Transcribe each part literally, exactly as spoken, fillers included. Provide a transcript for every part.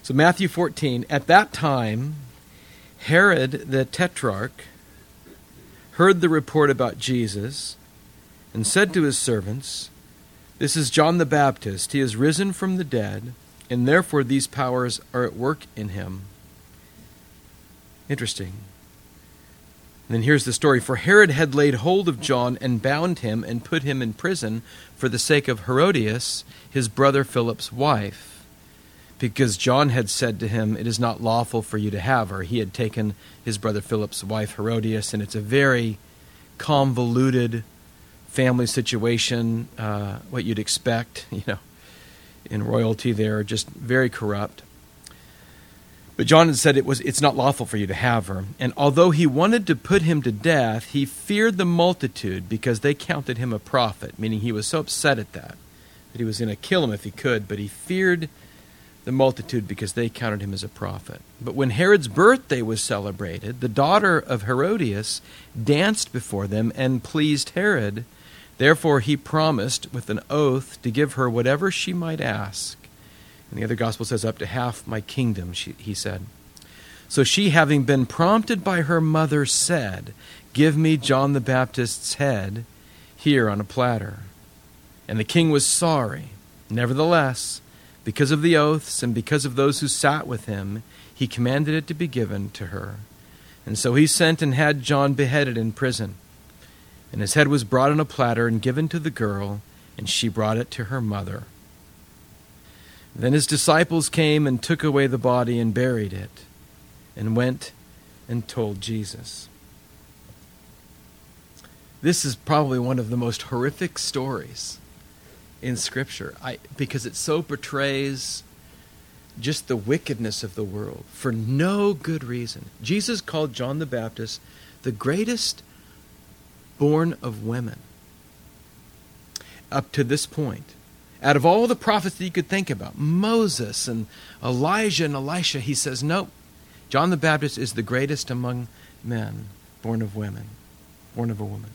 So Matthew fourteen, at that time, Herod the Tetrarch heard the report about Jesus and said to his servants, "This is John the Baptist. He is risen from the dead, and therefore these powers are at work in him." Interesting. And then here's the story. For Herod had laid hold of John and bound him and put him in prison for the sake of Herodias, his brother Philip's wife, because John had said to him, "It is not lawful for you to have her." He had taken his brother Philip's wife Herodias, and it's a very convoluted family situation, uh, what you'd expect, you know, in royalty there, just very corrupt. But John had said it was it's not lawful for you to have her. And although he wanted to put him to death, he feared the multitude because they counted him a prophet, meaning he was so upset at that, that he was going to kill him if he could, but he feared the multitude because they counted him as a prophet. But when Herod's birthday was celebrated, the daughter of Herodias danced before them and pleased Herod. Therefore he promised with an oath to give her whatever she might ask. And the other gospel says, up to half my kingdom, she, he said. So she, having been prompted by her mother, said, "Give me John the Baptist's head here on a platter." And the king was sorry. Nevertheless, because of the oaths and because of those who sat with him, he commanded it to be given to her. And so he sent and had John beheaded in prison. And his head was brought on a platter and given to the girl, and she brought it to her mother. Then his disciples came and took away the body and buried it, and went and told Jesus. This is probably one of the most horrific stories in Scripture, I, because it so portrays just the wickedness of the world for no good reason. Jesus called John the Baptist the greatest born of women up to this point. Out of all the prophets that you could think about, Moses and Elijah and Elisha, he says, nope, John the Baptist is the greatest among men, born of women, born of a woman.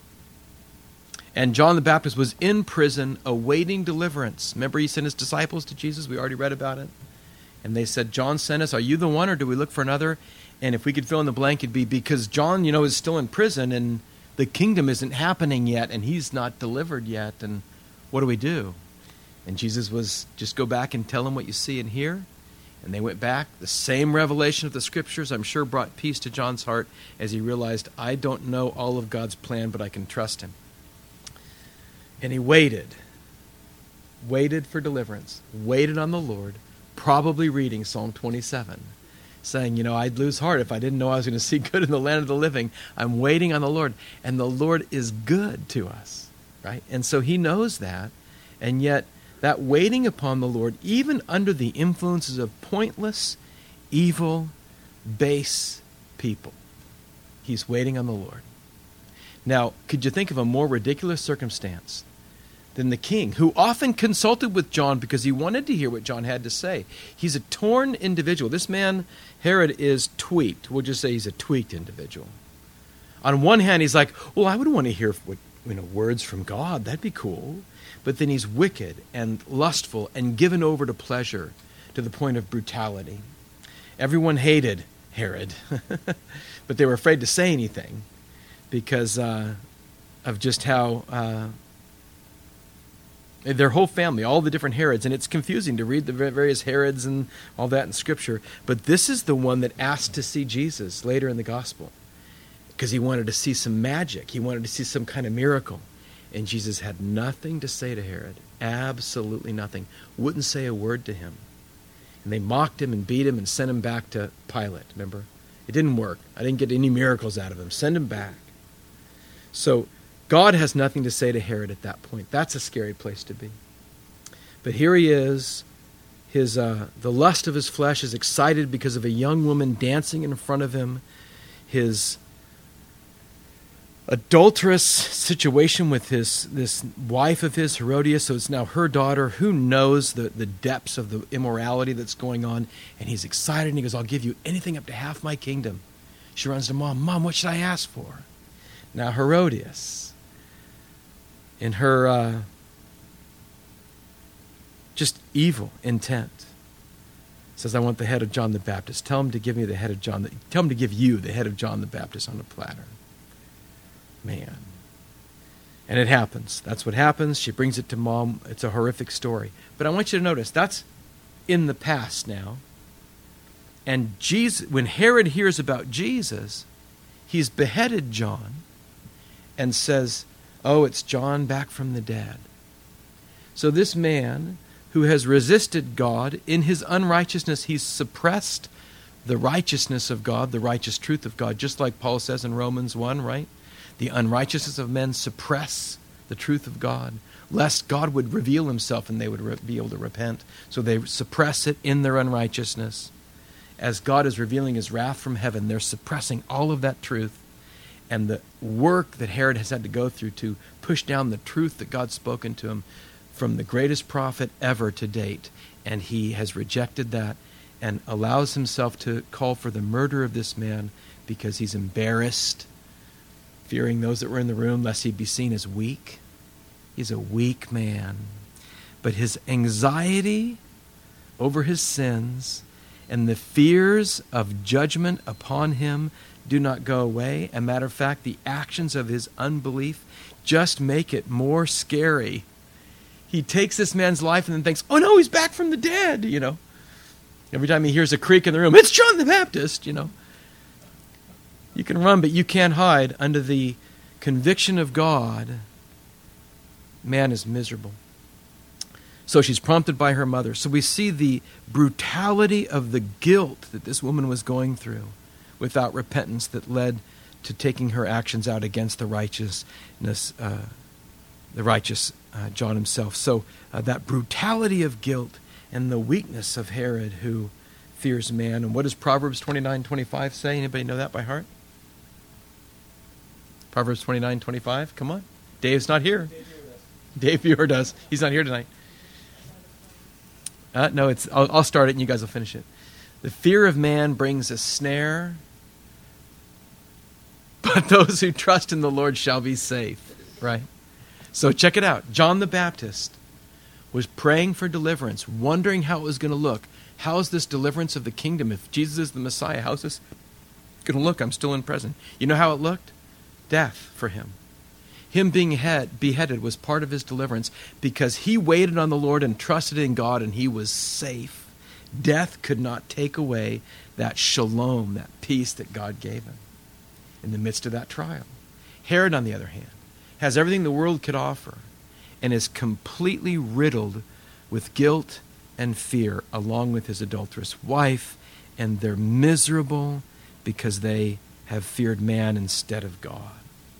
And John the Baptist was in prison awaiting deliverance. Remember, he sent his disciples to Jesus? We already read about it. And they said, "John sent us. Are you the one, or do we look for another?" And if we could fill in the blank, it'd be because John, you know, is still in prison, and the kingdom isn't happening yet, and he's not delivered yet. And what do we do? And Jesus was, just go back and tell them what you see and hear. And they went back. The same revelation of the Scriptures, I'm sure, brought peace to John's heart as he realized, I don't know all of God's plan, but I can trust him. And he waited. Waited for deliverance. Waited on the Lord, probably reading Psalm twenty-seven, saying, you know, I'd lose heart if I didn't know I was going to see good in the land of the living. I'm waiting on the Lord. And the Lord is good to us, right? And so he knows that. And yet, that waiting upon the Lord, even under the influences of pointless, evil, base people, he's waiting on the Lord. Now, could you think of a more ridiculous circumstance than the king, who often consulted with John because he wanted to hear what John had to say? He's a torn individual. This man, Herod, is tweaked. We'll just say he's a tweaked individual. On one hand, he's like, well, I would want to hear what, you know, words from God. That'd be cool. But then he's wicked and lustful and given over to pleasure to the point of brutality. Everyone hated Herod, but they were afraid to say anything because uh, of just how uh, their whole family, all the different Herods, and it's confusing to read the various Herods and all that in Scripture, but this is the one that asked to see Jesus later in the Gospel because he wanted to see some magic. He wanted to see some kind of miracle. And Jesus had nothing to say to Herod. Absolutely nothing. Wouldn't say a word to him. And they mocked him and beat him and sent him back to Pilate, remember? It didn't work. I didn't get any miracles out of him. Send him back. So God has nothing to say to Herod at that point. That's a scary place to be. But here he is. His uh, the lust of his flesh is excited because of a young woman dancing in front of him. His adulterous situation with his this wife of his, Herodias, so it's now her daughter. Who knows the, the depths of the immorality that's going on? And he's excited, and he goes, I'll give you anything up to half my kingdom. She runs to Mom. Mom, what should I ask for? Now Herodias, in her uh, just evil intent, says, I want the head of John the Baptist. Tell him to give me the head of John. The, tell him to give you the head of John the Baptist on a platter. Man. And it happens. That's what happens. She brings it to mom. It's a horrific story. But I want you to notice, that's in the past now. And Jesus, when Herod hears about Jesus, he's beheaded John and says, oh, it's John back from the dead. So this man who has resisted God, in his unrighteousness, he's suppressed the righteousness of God, the righteous truth of God, just like Paul says in Romans one, right? The unrighteousness of men suppress the truth of God, lest God would reveal himself and they would re- be able to repent. So they suppress it in their unrighteousness. As God is revealing his wrath from heaven, they're suppressing all of that truth. And the work that Herod has had to go through to push down the truth that God's spoken to him from the greatest prophet ever to date. And he has rejected that and allows himself to call for the murder of this man because he's embarrassed, fearing those that were in the room, lest he be seen as weak. He's a weak man. But his anxiety over his sins and the fears of judgment upon him do not go away. As a matter of fact, the actions of his unbelief just make it more scary. He takes this man's life and then thinks, oh no, he's back from the dead, you know. Every time he hears a creak in the room, it's John the Baptist, you know. You can run, but you can't hide. Under the conviction of God, man is miserable. So she's prompted by her mother. So we see the brutality of the guilt that this woman was going through without repentance that led to taking her actions out against the righteousness, uh, the righteous uh, John himself. So uh, that brutality of guilt and the weakness of Herod who fears man. And what does Proverbs twenty-nine twenty-five say? Anybody know that by heart? Proverbs twenty-nine twenty-five. Come on. Dave's not here. Dave Buer does. He's not here tonight. Uh, no, it's. I'll, I'll start it and you guys will finish it. The fear of man brings a snare, but those who trust in the Lord shall be safe. Right? So check it out. John the Baptist was praying for deliverance, wondering how it was going to look. How is this deliverance of the kingdom? If Jesus is the Messiah, how is this going to look? I'm still in prison. You know how it looked? Death for him. Him being head, beheaded was part of his deliverance because he waited on the Lord and trusted in God and he was safe. Death could not take away that shalom, that peace that God gave him in the midst of that trial. Herod, on the other hand, has everything the world could offer and is completely riddled with guilt and fear along with his adulterous wife, and they're miserable because they have feared man instead of God.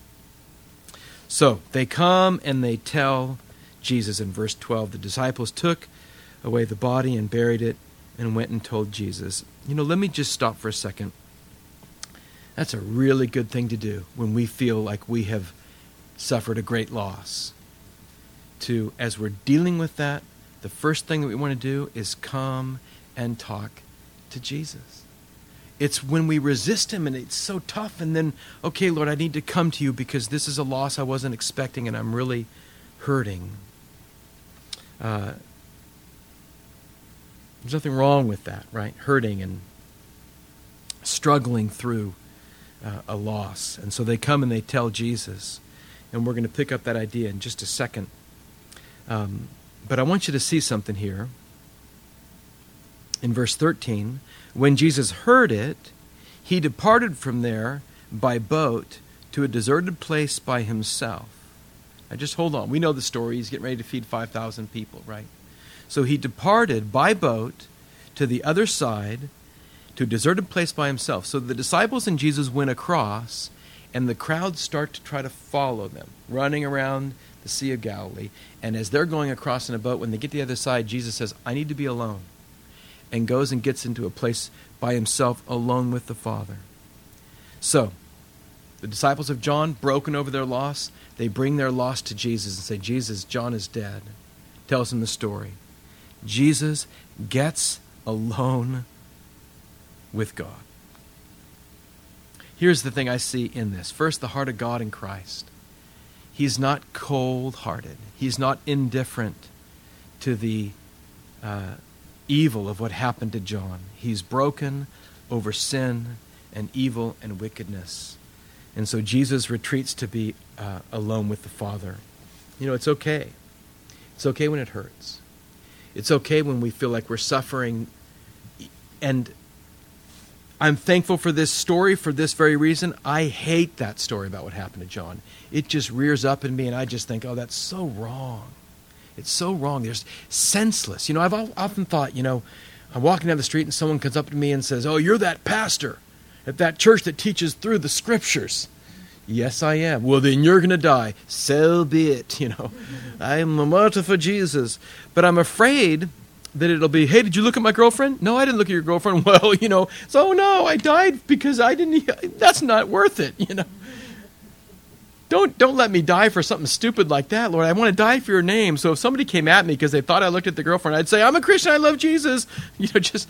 So they come and they tell Jesus in verse twelve, the disciples took away the body and buried it and went and told Jesus. You know, let me just stop for a second. That's a really good thing to do when we feel like we have suffered a great loss. To, as we're dealing with that, the first thing that we want to do is come and talk to Jesus. It's when we resist him and it's so tough, and then, okay, Lord, I need to come to you because this is a loss I wasn't expecting and I'm really hurting. Uh, there's nothing wrong with that, right? Hurting and struggling through uh, a loss. And so they come and they tell Jesus. And we're going to pick up that idea in just a second. Um, but I want you to see something here. In verse thirteen, when Jesus heard it, he departed from there by boat to a deserted place by himself. Now just hold on. We know the story. He's getting ready to feed five thousand people, right? So he departed by boat to the other side, to a deserted place by himself. So the disciples and Jesus went across, and the crowds start to try to follow them, running around the Sea of Galilee. And as they're going across in a boat, when they get to the other side, Jesus says, I need to be alone. And goes and gets into a place by himself alone with the Father. So, the disciples of John, broken over their loss, they bring their loss to Jesus and say, Jesus, John is dead. Tells him the story. Jesus gets alone with God. Here's the thing I see in this. First, the heart of God in Christ. He's not cold-hearted. He's not indifferent to the uh, evil of what happened to John. He's broken over sin and evil and wickedness. And so Jesus retreats to be uh, alone with the Father. You know, it's okay. It's okay when it hurts. It's okay when we feel like we're suffering. And I'm thankful for this story for this very reason. I hate that story about what happened to John. It just rears up in me, and I just think, oh, that's so wrong. It's so wrong. There's senseless. You know, I've often thought, you know, I'm walking down the street and someone comes up to me and says, oh, you're that pastor at that church that teaches through the scriptures. Yes, I am. Well, then you're going to die. So be it, you know. I'm a martyr for Jesus. But I'm afraid that it'll be, hey, did you look at my girlfriend? No, I didn't look at your girlfriend. Well, you know, so no, I died because I didn't, that's not worth it, you know. Don't don't let me die for something stupid like that, Lord. I want to die for your name. So if somebody came at me because they thought I looked at the girlfriend, I'd say, I'm a Christian, I love Jesus. You know, just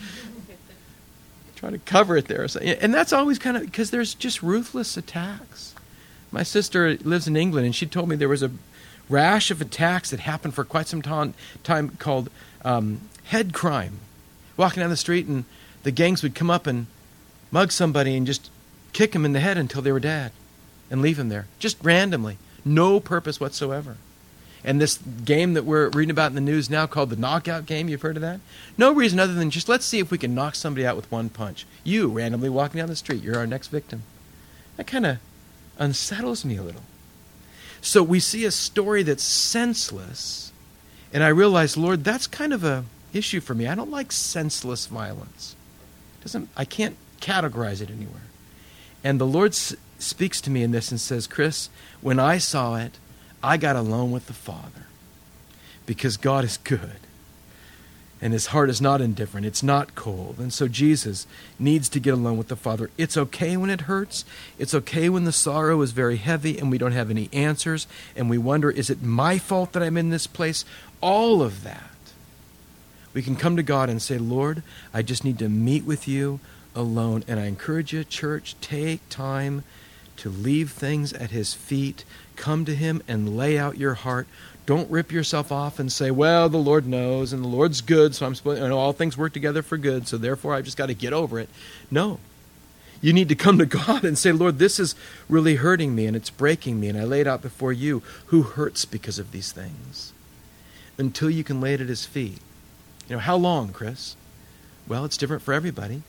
try to cover it there. And that's always kind of, because there's just ruthless attacks. My sister lives in England, and she told me there was a rash of attacks that happened for quite some time, time called um, head crime. Walking down the street, and the gangs would come up and mug somebody and just kick them in the head until they were dead. And leave him there, just randomly, no purpose whatsoever. And this game that we're reading about in the news now called the knockout game, you've heard of that? No reason other than just let's see if we can knock somebody out with one punch. You, randomly walking down the street, you're our next victim. That kind of unsettles me a little. So we see a story that's senseless, and I realize, Lord, that's kind of a issue for me. I don't like senseless violence. Doesn't I can't categorize it anywhere. And the Lord s- speaks to me in this and says, Chris, when I saw it, I got alone with the Father because God is good. And his heart is not indifferent. It's not cold. And so Jesus needs to get alone with the Father. It's okay when it hurts. It's okay when the sorrow is very heavy and we don't have any answers. And we wonder, is it my fault that I'm in this place? All of that. We can come to God and say, Lord, I just need to meet with you alone. And I encourage you, church, take time to leave things at his feet. Come to him and lay out your heart. Don't rip yourself off and say, well, the Lord knows and the Lord's good, so I'm supposed to, you know, all things work together for good, so therefore I've just got to get over it. No. You need to come to God and say, Lord, this is really hurting me and it's breaking me, and I lay it out before you. Who hurts because of these things? Until you can lay it at his feet. You know, how long, Chris? Well, it's different for everybody.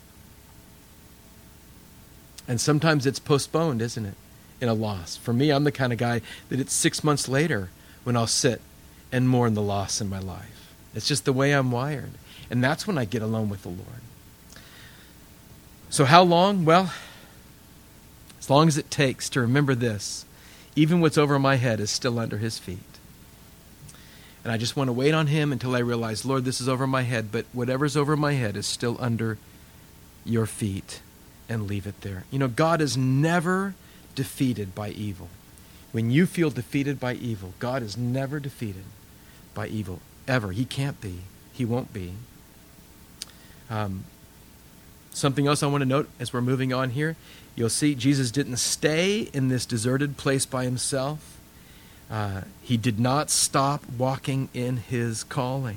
And sometimes it's postponed, isn't it, in a loss. For me, I'm the kind of guy that it's six months later when I'll sit and mourn the loss in my life. It's just the way I'm wired. And that's when I get alone with the Lord. So how long? Well, as long as it takes to remember this. Even what's over my head is still under his feet. And I just want to wait on him until I realize, Lord, this is over my head, but whatever's over my head is still under your feet. And leave it there. You know, God is never defeated by evil. When you feel defeated by evil, God is never defeated by evil, ever. He can't be. He won't be. Um, something else I want to note as we're moving on here, you'll see Jesus didn't stay in this deserted place by himself. Uh, he did not stop walking in his calling.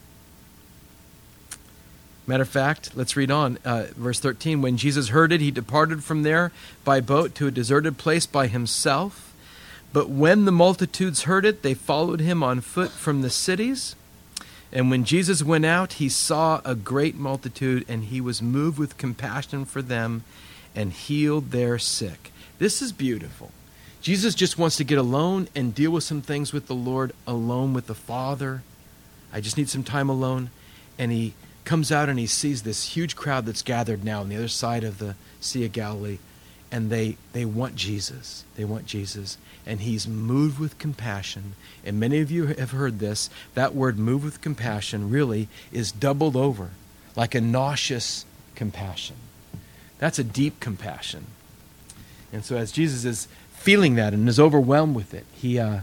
Matter of fact, let's read on. Uh, verse thirteen, when Jesus heard it, he departed from there by boat to a deserted place by himself. But when the multitudes heard it, they followed him on foot from the cities. And when Jesus went out, he saw a great multitude, and he was moved with compassion for them and healed their sick. This is beautiful. Jesus just wants to get alone and deal with some things with the Lord, alone with the Father. I just need some time alone. And he comes out and he sees this huge crowd that's gathered now on the other side of the Sea of Galilee, and they they want Jesus. They want Jesus. And he's moved with compassion. And many of you have heard this. That word, moved with compassion, really is doubled over, like a nauseous compassion. That's a deep compassion. And so as Jesus is feeling that and is overwhelmed with it, he uh,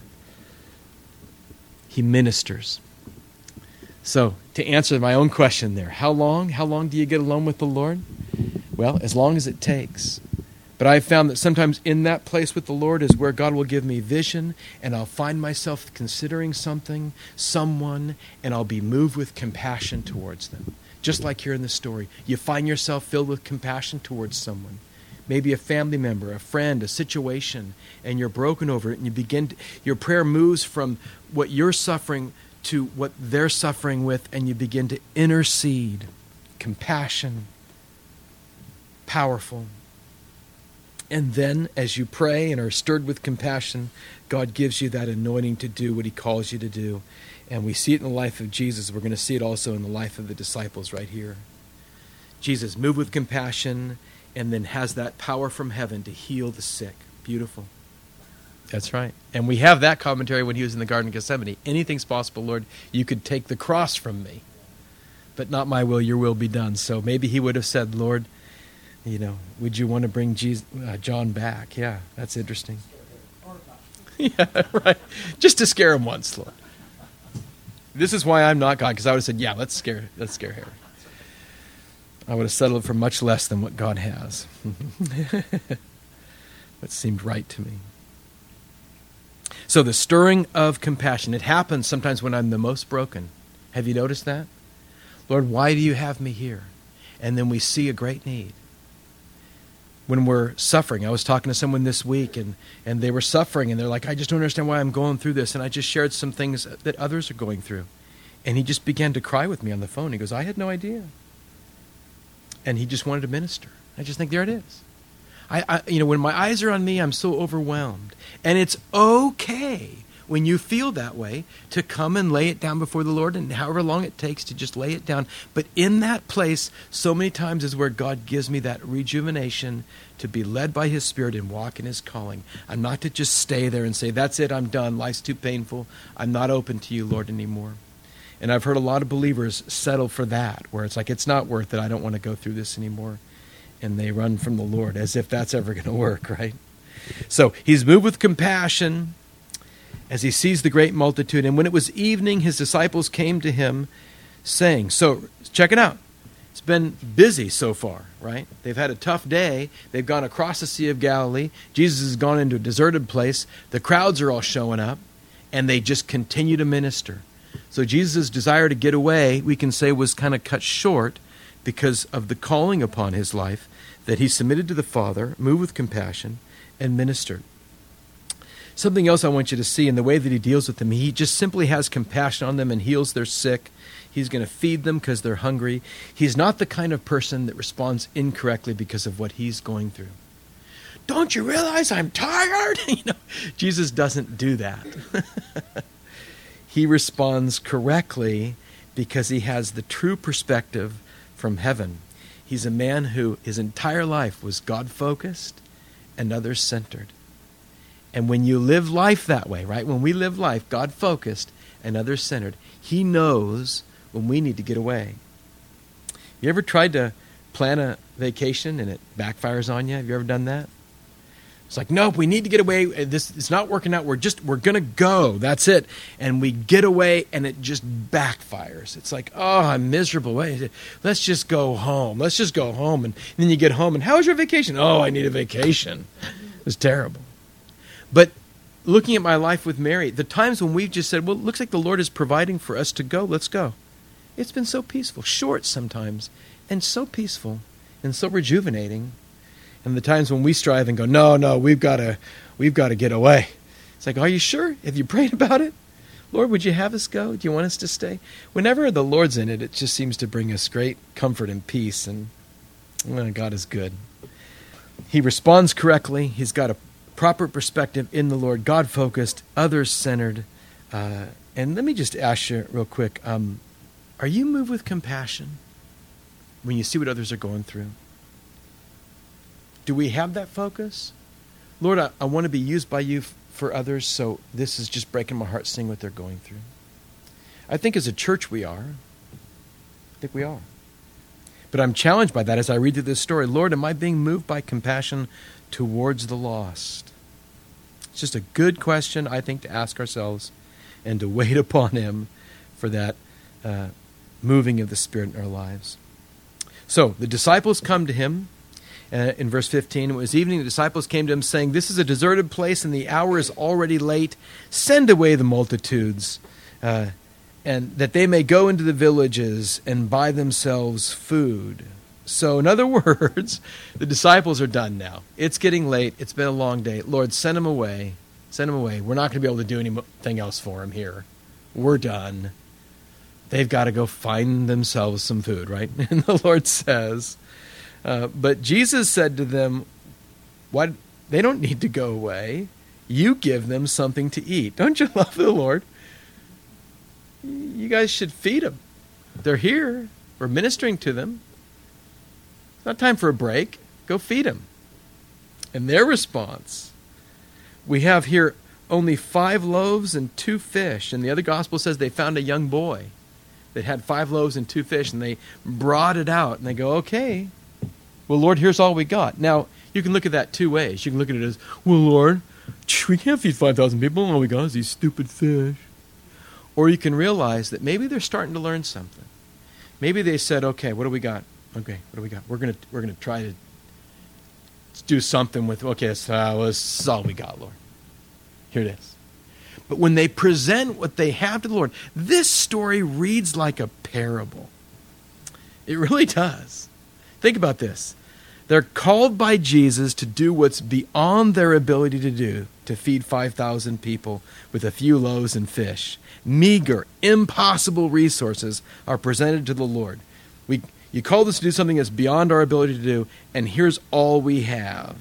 he ministers. So, to answer my own question there, how long? How long do you get alone with the Lord? Well, as long as it takes. But I've found that sometimes in that place with the Lord is where God will give me vision, and I'll find myself considering something, someone, and I'll be moved with compassion towards them. Just like here in the story, you find yourself filled with compassion towards someone. Maybe a family member, a friend, a situation, and you're broken over it, and you begin to, your prayer moves from what you're suffering to what they're suffering with, and you begin to intercede. Compassion. Powerful. And then, as you pray and are stirred with compassion, God gives you that anointing to do what he calls you to do. And we see it in the life of Jesus. We're going to see it also in the life of the disciples right here. Jesus moved with compassion and then has that power from heaven to heal the sick. Beautiful. That's right. And we have that commentary when he was in the Garden of Gethsemane. Anything's possible, Lord. You could take the cross from me, but not my will, your will be done. So maybe he would have said, Lord, you know, would you want to bring Jesus, uh, John back? Yeah, that's interesting. Yeah, right. Just to scare him once, Lord. This is why I'm not God, because I would have said, yeah, let's scare, let's scare Harry. I would have settled for much less than what God has. What seemed right to me. So the stirring of compassion, it happens sometimes when I'm the most broken. Have you noticed that? Lord, why do you have me here? And then we see a great need. When we're suffering, I was talking to someone this week, and, and they were suffering, and they're like, I just don't understand why I'm going through this. And I just shared some things that others are going through. And he just began to cry with me on the phone. He goes, I had no idea. And he just wanted to minister. I just think there it is. I, I, you know, when my eyes are on me, I'm so overwhelmed. And it's okay when you feel that way to come and lay it down before the Lord, and however long it takes to just lay it down. But in that place, so many times is where God gives me that rejuvenation to be led by his Spirit and walk in his calling. I'm not to just stay there and say, that's it, I'm done. Life's too painful. I'm not open to you, Lord, anymore. And I've heard a lot of believers settle for that, where it's like, it's not worth it. I don't want to go through this anymore. And they run from the Lord as if that's ever going to work, right? So he's moved with compassion as he sees the great multitude. And when it was evening, his disciples came to him saying, so check it out. It's been busy so far, right? They've had a tough day. They've gone across the Sea of Galilee. Jesus has gone into a deserted place. The crowds are all showing up, and they just continue to minister. So Jesus' desire to get away, we can say, was kind of cut short because of the calling upon his life, that he submitted to the Father, moved with compassion, and ministered. Something else I want you to see in the way that he deals with them, he just simply has compassion on them and heals their sick. He's going to feed them because they're hungry. He's not the kind of person that responds incorrectly because of what he's going through. Don't you realize I'm tired? You know, Jesus doesn't do that. He responds correctly because he has the true perspective from heaven. He's a man who his entire life was God-focused and others-centered. And when you live life that way, right? When we live life God-focused and others-centered, he knows when we need to get away. You ever tried to plan a vacation and it backfires on you? Have you ever done that? It's like, nope, we need to get away. This it's not working out. We're just we're gonna go. That's it. And we get away, and it just backfires. It's like, oh, I'm miserable. Wait, let's just go home. Let's just go home. And, and then you get home, and how was your vacation? Oh, I need a vacation. It was terrible. But looking at my life with Mary, the times when we've just said, well, it looks like the Lord is providing for us to go. Let's go. It's been so peaceful, short sometimes, and so peaceful, and so rejuvenating. And the times when we strive and go, no, no, we've got to, we've got to get away. It's like, are you sure? Have you prayed about it? Lord, would you have us go? Do you want us to stay? Whenever the Lord's in it, it just seems to bring us great comfort and peace. And well, God is good. He responds correctly. He's got a proper perspective in the Lord, God-focused, others-centered. Uh, and let me just ask you real quick, um, are you moved with compassion when you see what others are going through? Do we have that focus? Lord, I, I want to be used by you f- for others, so this is just breaking my heart seeing what they're going through. I think as a church we are. I think we are. But I'm challenged by that as I read through this story. Lord, am I being moved by compassion towards the lost? It's just a good question, I think, to ask ourselves and to wait upon him for that uh, moving of the Spirit in our lives. So the disciples come to him, Uh, in verse fifteen, it was evening, the disciples came to him saying, "This is a deserted place and the hour is already late. Send away the multitudes, uh, and that they may go into the villages and buy themselves food." So in other words, the disciples are done now. It's getting late. It's been a long day. Lord, send them away. Send them away. We're not going to be able to do anything else for them here. We're done. They've got to go find themselves some food, right? And the Lord says, uh, but Jesus said to them, "What? They don't need to go away. You give them something to eat." Don't you love the Lord? You guys should feed them. They're here. We're ministering to them. It's not time for a break. Go feed them. And their response, we have here only five loaves and two fish. And the other gospel says they found a young boy that had five loaves and two fish, and they brought it out. And they go, "Okay, well, Lord, here's all we got." Now, you can look at that two ways. You can look at it as, "Well, Lord, we can't feed five thousand people. All we got is these stupid fish." Or you can realize that maybe they're starting to learn something. Maybe they said, "Okay, what do we got? Okay, what do we got? We're gonna we're gonna try to do something with. Okay, so uh, this is all we got, Lord. Here it is." But when they present what they have to the Lord, this story reads like a parable. It really does. Think about this. They're called by Jesus to do what's beyond their ability to do, to feed five thousand people with a few loaves and fish. Meager, impossible resources are presented to the Lord. We, you called us to do something that's beyond our ability to do, and here's all we have.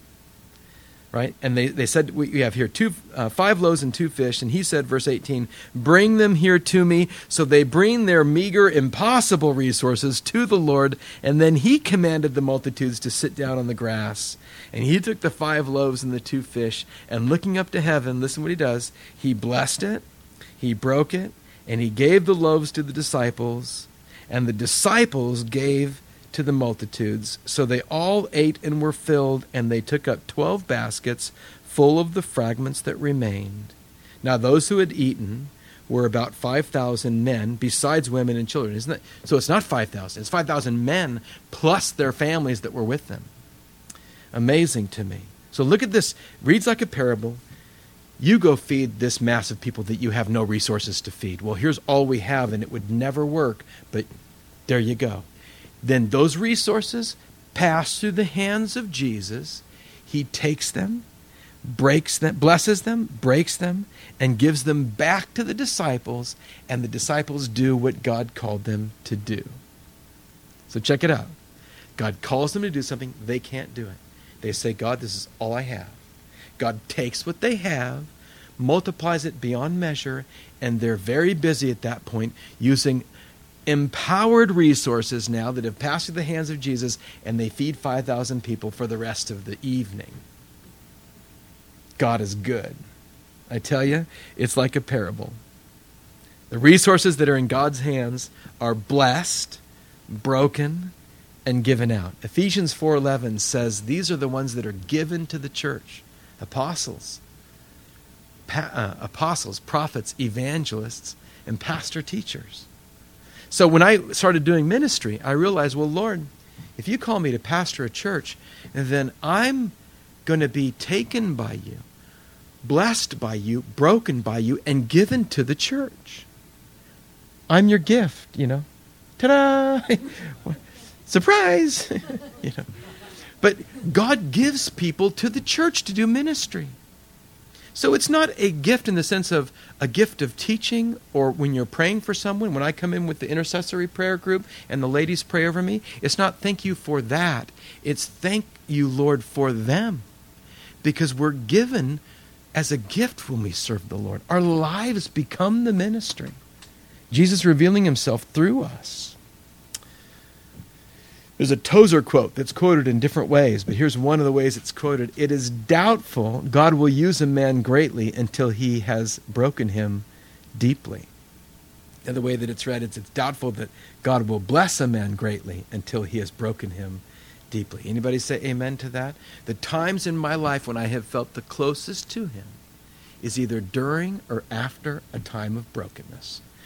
Right? And they, they said, we have here two, uh, five loaves and two fish. And he said, verse eighteen, "Bring them here to me." So they bring their meager, impossible resources to the Lord. And then he commanded the multitudes to sit down on the grass. And he took the five loaves and the two fish. And looking up to heaven, listen what he does. He blessed it. He broke it. And he gave the loaves to the disciples. And the disciples gave to the multitudes. So they all ate and were filled, and they took up twelve baskets full of the fragments that remained. Now those who had eaten were about five thousand men, besides women and children. Isn't it? So it's not five thousand. It's five thousand men plus their families that were with them. Amazing to me. So look at this. Reads like a parable. You go feed this mass of people that you have no resources to feed. Well, here's all we have, and it would never work, but there you go. Then those resources pass through the hands of Jesus. He takes them, breaks them, blesses them, breaks them, and gives them back to the disciples, and the disciples do what God called them to do. So check it out. God calls them to do something, they can't do it. They say, "God, this is all I have." God takes what they have, multiplies it beyond measure, and they're very busy at that point using empowered resources now that have passed through the hands of Jesus, and they feed five thousand people for the rest of the evening. God is good. I tell you, it's like a parable. The resources that are in God's hands are blessed, broken, and given out. Ephesians four eleven says these are the ones that are given to the church. Apostles, pa- uh, apostles, prophets, evangelists, and pastor teachers. So when I started doing ministry, I realized, well, Lord, if you call me to pastor a church, then I'm going to be taken by you, blessed by you, broken by you, and given to the church. I'm your gift, you know. Ta-da! Surprise! you know. But God gives people to the church to do ministry. So it's not a gift in the sense of a gift of teaching, or when you're praying for someone. When I come in with the intercessory prayer group and the ladies pray over me, it's not thank you for that. It's thank you, Lord, for them. Because we're given as a gift when we serve the Lord. Our lives become the ministry. Jesus revealing himself through us. There's a Tozer quote that's quoted in different ways, but here's one of the ways it's quoted. "It is doubtful God will use a man greatly until he has broken him deeply." The other way that it's read, it's, it's doubtful that God will bless a man greatly until he has broken him deeply. Anybody say amen to that? The times in my life when I have felt the closest to him is either during or after a time of brokenness.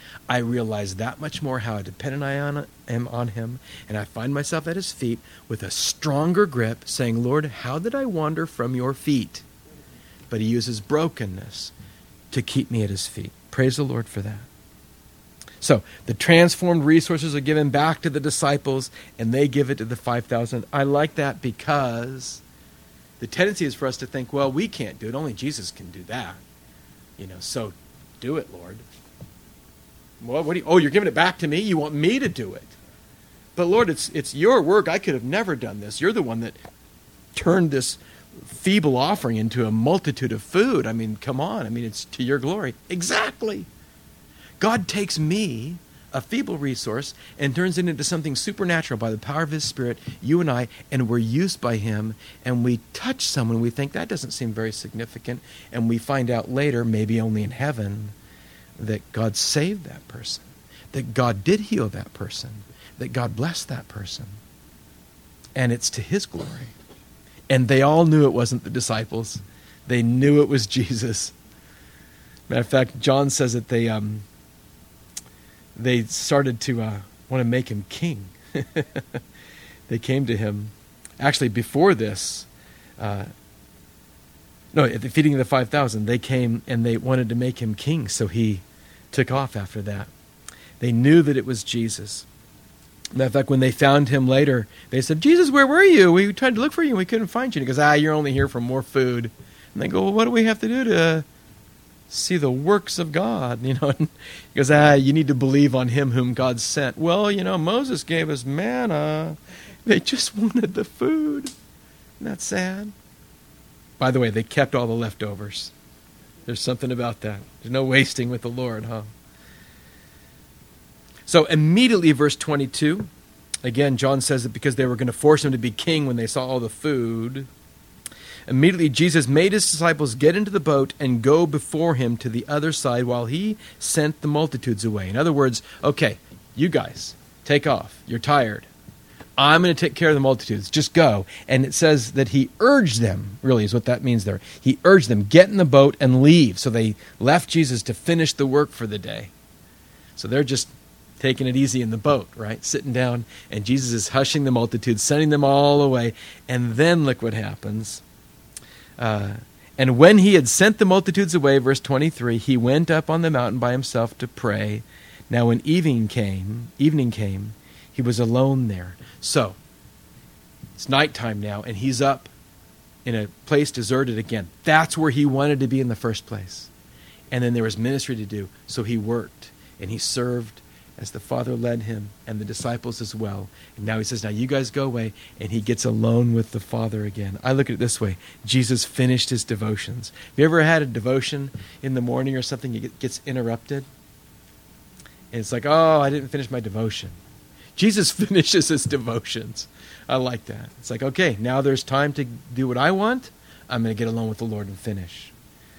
I realize that much more how dependent I am on him, and I find myself at his feet with a stronger grip, saying, Lord, how did I wander from your feet? But he uses brokenness to keep me at his feet. Praise the Lord for that. So the transformed resources are given back to the disciples, and they give it to the five thousand. I like that because the tendency is for us to think, well, we can't do it. Only Jesus can do that. You know, so do it, Lord. Well, what do you, oh, you're giving it back to me? You want me to do it? But Lord, it's it's your work. I could have never done this. You're the one that turned this feeble offering into a multitude of food. I mean, come on. I mean, it's to your glory. Exactly. God takes me, a feeble resource, and turns it into something supernatural by the power of his Spirit, you and I, and we're used by him, and we touch someone, we think that doesn't seem very significant, and we find out later, maybe only in heaven, that God saved that person, that God did heal that person, that God blessed that person, and it's to his glory. And they all knew it wasn't the disciples. They knew it was Jesus. Matter of fact, John says that they... um. They started to uh, want to make him king. They came to him. Actually, before this, uh, no, at the feeding of the five thousand, they came and they wanted to make him king, so he took off after that. They knew that it was Jesus. Matter of fact, when they found him later, they said, Jesus, where were you? We tried to look for you and we couldn't find you. And he goes, ah, you're only here for more food. And they go, well, what do we have to do to see the works of God? You know, and he goes, ah, you need to believe on him whom God sent. Well, you know, Moses gave us manna. They just wanted the food. Isn't that sad? By the way, they kept all the leftovers. There's something about that. There's no wasting with the Lord, huh? So immediately, verse twenty-two, again, John says that because they were going to force him to be king when they saw all the food, immediately Jesus made his disciples get into the boat and go before him to the other side while he sent the multitudes away. In other words, okay, you guys, take off. You're tired. I'm going to take care of the multitudes. Just go. And it says that he urged them, really is what that means there. He urged them, get in the boat and leave. So they left Jesus to finish the work for the day. So they're just taking it easy in the boat, right? Sitting down, and Jesus is hushing the multitudes, sending them all away. And then look what happens. Uh, and when he had sent the multitudes away, verse twenty-three, he went up on the mountain by himself to pray. Now when evening came, evening came, he was alone there. So, it's nighttime now, and he's up in a place deserted again. That's where he wanted to be in the first place. And then there was ministry to do, so he worked, and he served as the Father led him, and the disciples as well. And now he says, now you guys go away, and he gets alone with the Father again. I look at it this way. Jesus finished his devotions. Have you ever had a devotion in the morning or something, it gets interrupted? And it's like, oh, I didn't finish my devotion. Jesus finishes his devotions. I like that. It's like, okay, now there's time to do what I want. I'm going to get alone with the Lord and finish.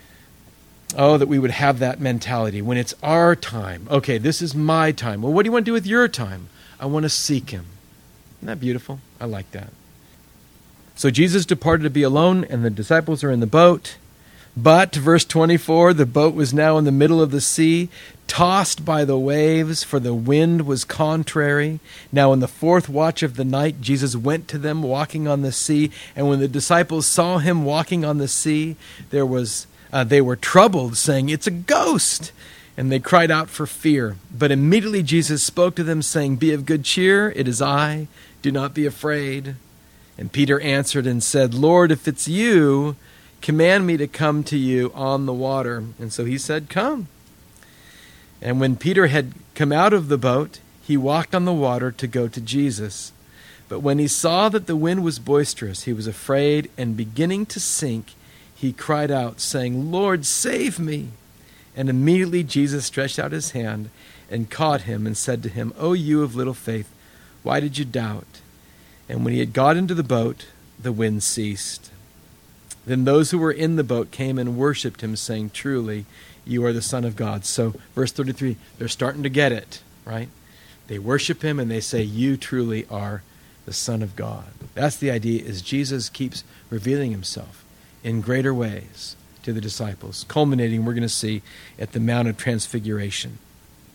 Oh, that we would have that mentality. When it's our time, okay, this is my time. Well, what do you want to do with your time? I want to seek him. Isn't that beautiful? I like that. So Jesus departed to be alone, and the disciples are in the boat. But, verse twenty-four, the boat was now in the middle of the sea, tossed by the waves, for the wind was contrary. Now in the fourth watch of the night, Jesus went to them walking on the sea. And when the disciples saw him walking on the sea, there was... Uh, they were troubled, saying, it's a ghost. And they cried out for fear. But immediately Jesus spoke to them, saying, be of good cheer, it is I, do not be afraid. And Peter answered and said, Lord, if it's you, command me to come to you on the water. And so he said, come. And when Peter had come out of the boat, he walked on the water to go to Jesus. But when he saw that the wind was boisterous, he was afraid, and beginning to sink, he cried out, saying, Lord, save me. And immediately Jesus stretched out his hand and caught him and said to him, O you of little faith, why did you doubt? And when he had got into the boat, the wind ceased. Then those who were in the boat came and worshipped him, saying, truly, you are the Son of God. So, verse thirty-three, they're starting to get it, right? They worship him and they say, you truly are the Son of God. That's the idea, is Jesus keeps revealing himself in greater ways to the disciples, culminating, we're going to see, at the Mount of Transfiguration.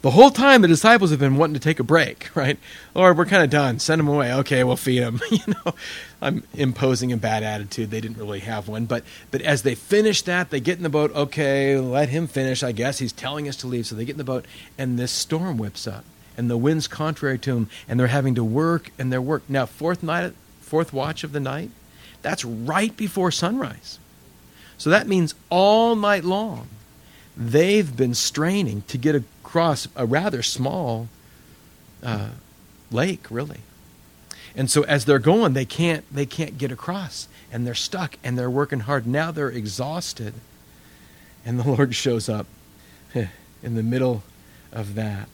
The whole time the disciples have been wanting to take a break, right? Lord, we're kind of done. Send them away. Okay, we'll feed them. You know, I'm imposing a bad attitude. They didn't really have one. But but as they finish that, they get in the boat. Okay, let him finish, I guess. He's telling us to leave. So they get in the boat, and this storm whips up, and the wind's contrary to them, and they're having to work, and they're work. Now, fourth night, fourth watch of the night, that's right before sunrise. So that means all night long, they've been straining to get across a rather small uh, lake, really. And so as they're going, they can't they can't get across, and they're stuck, and they're working hard. Now they're exhausted, and the Lord shows up in the middle of that.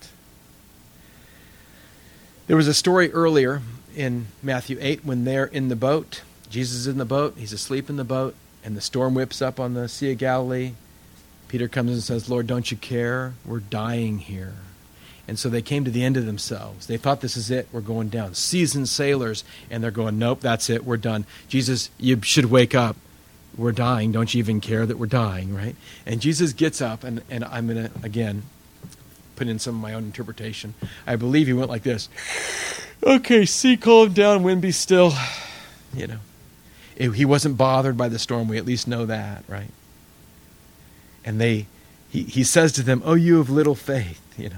There was a story earlier in Matthew eight when they're in the boat. Jesus is in the boat. He's asleep in the boat, and the storm whips up on the Sea of Galilee. Peter comes and says, Lord, don't you care? We're dying here. And so they came to the end of themselves. They thought, this is it. We're going down. Seasoned sailors, and they're going, nope, that's it. We're done. Jesus, you should wake up. We're dying. Don't you even care that we're dying, right? And Jesus gets up, and, and I'm going to, again, put in some of my own interpretation. I believe he went like this. Okay, sea calm down, wind be still. You know, it, he wasn't bothered by the storm. We at least know that, right? And they, he, he says to them, oh, you of little faith, you know.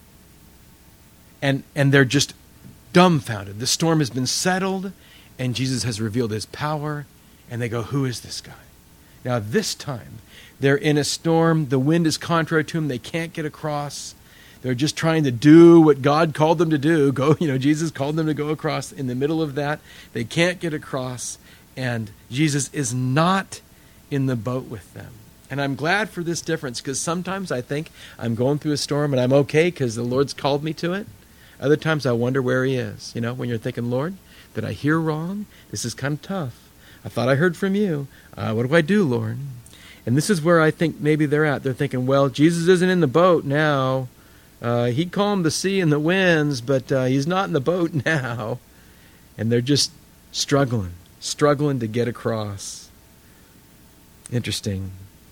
And and they're just dumbfounded. The storm has been settled, and Jesus has revealed his power, and they go, who is this guy? Now this time, they're in a storm. The wind is contrary to them. They can't get across. They're just trying to do what God called them to do. Go, you know, Jesus called them to go across. In the middle of that, they can't get across, and Jesus is not in the boat with them. And I'm glad for this difference, because sometimes I think I'm going through a storm and I'm okay because the Lord's called me to it. Other times I wonder where he is. You know, when you're thinking, Lord, did I hear wrong? This is kind of tough. I thought I heard from you. Uh, what do I do, Lord? And this is where I think maybe they're at. They're thinking, well, Jesus isn't in the boat now. Uh, he calmed the sea and the winds, but uh, he's not in the boat now. And they're just struggling, struggling to get across. Interesting.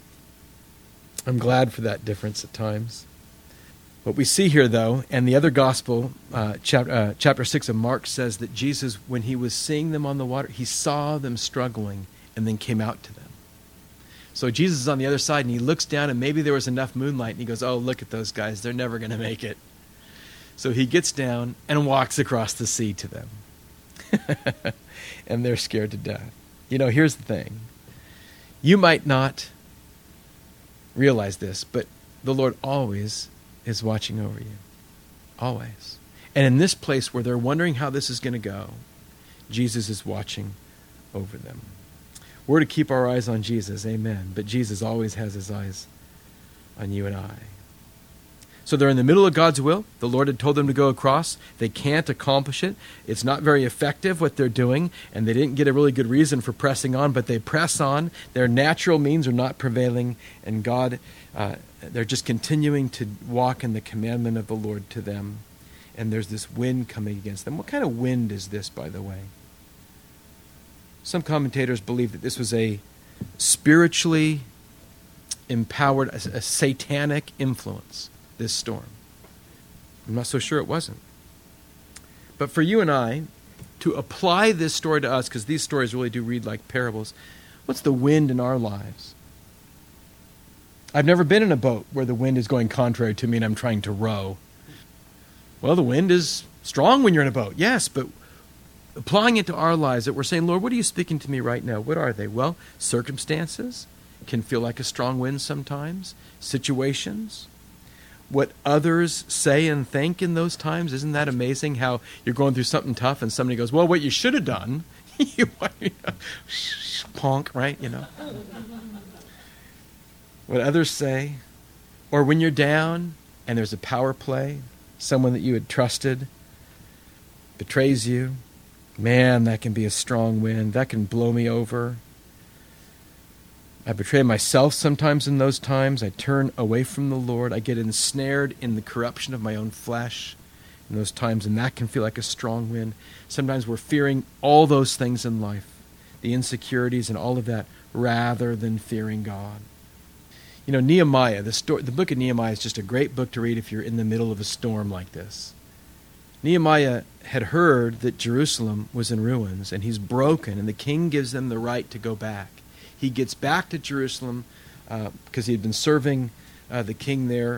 I'm glad for that difference at times. What we see here, though, and the other gospel, uh, chapter, uh, chapter six of Mark, says that Jesus, when he was seeing them on the water, he saw them struggling and then came out to them. So Jesus is on the other side, and he looks down, and maybe there was enough moonlight, and he goes, oh, look at those guys. They're never going to make it. So he gets down and walks across the sea to them. And they're scared to death. You know, here's the thing. You might not realize this, but the Lord always is watching over you. Always. And in this place where they're wondering how this is going to go, Jesus is watching over them. We're to keep our eyes on Jesus, amen. But Jesus always has his eyes on you and I. So they're in the middle of God's will. The Lord had told them to go across. They can't accomplish it. It's not very effective what they're doing, and they didn't get a really good reason for pressing on, but they press on. Their natural means are not prevailing, and God, uh, they're just continuing to walk in the commandment of the Lord to them. And there's this wind coming against them. What kind of wind is this, by the way? Some commentators believe that this was a spiritually empowered, a, a satanic influence, this storm. I'm not so sure it wasn't. But for you and I, to apply this story to us, because these stories really do read like parables, what's the wind in our lives? I've never been in a boat where the wind is going contrary to me and I'm trying to row. Well, the wind is strong when you're in a boat, yes, but applying it to our lives, that we're saying, Lord, what are you speaking to me right now? What are they? Well, circumstances can feel like a strong wind sometimes. Situations. What others say and think in those times. Isn't that amazing how you're going through something tough and somebody goes, well, what you should have done, you know, honk, right? You know. What others say. Or when you're down and there's a power play, someone that you had trusted betrays you. Man, that can be a strong wind. That can blow me over. I betray myself sometimes in those times. I turn away from the Lord. I get ensnared in the corruption of my own flesh in those times, and that can feel like a strong wind. Sometimes we're fearing all those things in life, the insecurities and all of that, rather than fearing God. You know, Nehemiah, the, story, the book of Nehemiah is just a great book to read if you're in the middle of a storm like this. Nehemiah had heard that Jerusalem was in ruins, and he's broken, and the king gives them the right to go back. He gets back to Jerusalem uh, because he had been serving uh, the king there,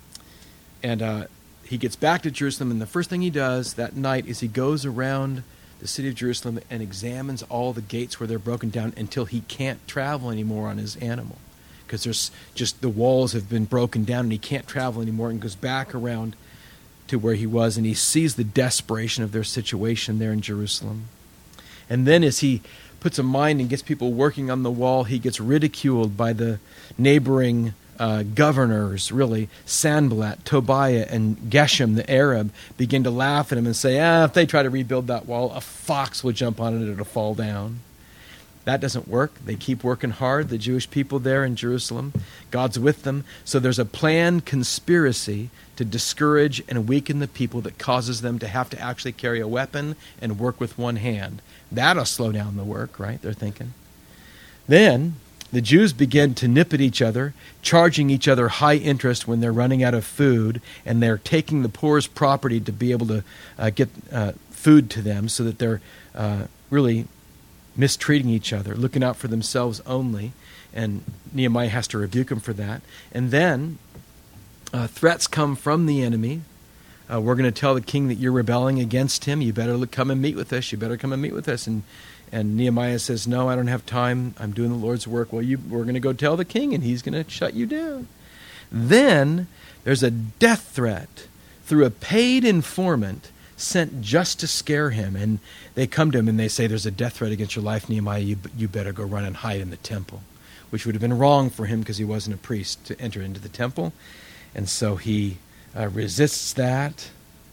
and uh, he gets back to Jerusalem, and the first thing he does that night is he goes around the city of Jerusalem and examines all the gates where they're broken down until he can't travel anymore on his animal, because there's just the walls have been broken down and he can't travel anymore, and goes back around to where he was, and he sees the desperation of their situation there in Jerusalem. And then as he puts a mind and gets people working on the wall, he gets ridiculed by the neighboring uh, governors, really. Sanballat, Tobiah, and Geshem, the Arab, begin to laugh at him and say, ah, if they try to rebuild that wall, a fox will jump on it and it'll fall down. That doesn't work. They keep working hard, the Jewish people there in Jerusalem. God's with them. So there's a planned conspiracy to discourage and weaken the people that causes them to have to actually carry a weapon and work with one hand. That'll slow down the work, right? They're thinking. Then the Jews begin to nip at each other, charging each other high interest when they're running out of food, and they're taking the poor's property to be able to uh, get uh, food to them, so that they're uh, really mistreating each other, looking out for themselves only. And Nehemiah has to rebuke them for that. And then uh, threats come from the enemy. Uh, we're going to tell the king that you're rebelling against him. You better look, come and meet with us. You better come and meet with us. And and Nehemiah says, no, I don't have time. I'm doing the Lord's work. Well, you, we're going to go tell the king, and he's going to shut you down. Then there's a death threat through a paid informant sent just to scare him. And they come to him and they say, there's a death threat against your life, Nehemiah. You, you better go run and hide in the temple, which would have been wrong for him because he wasn't a priest to enter into the temple. And so he uh, resists that,